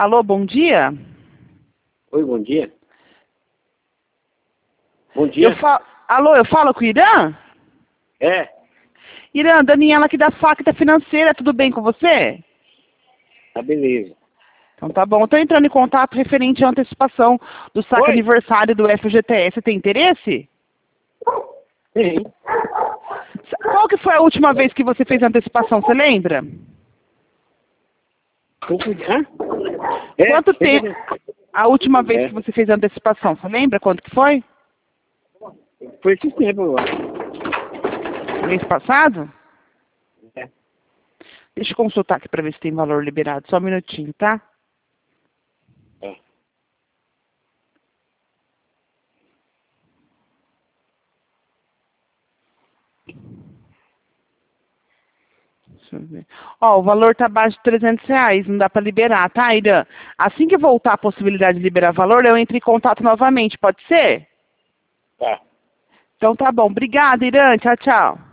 Alô, bom dia? Oi, bom dia. Bom dia. Alô, eu falo com o Irã? É, Irã, Daniela aqui da Facta Financeira, tudo bem com você? tá beleza. Então tá bom. Estou entrando em contato referente à antecipação do saque Oi? aniversário do FGTS. Você tem interesse? Tem. Qual que foi a última vez que você fez a antecipação, você lembra? Hã? É, Quanto tempo? A última vez É. que você fez a antecipação, você lembra quanto que foi? Foi esse tempo, eu acho. Mês passado? É. Deixa eu consultar aqui para ver se tem valor liberado. Só um minutinho, tá? É. Deixa eu ver. Ó, o valor tá abaixo de R$ 300, não dá para liberar, tá, Irã? Assim que voltar a possibilidade de liberar valor, eu entro em contato novamente, pode ser? Tá. Então tá bom. Obrigada, Irã. Tchau, tchau.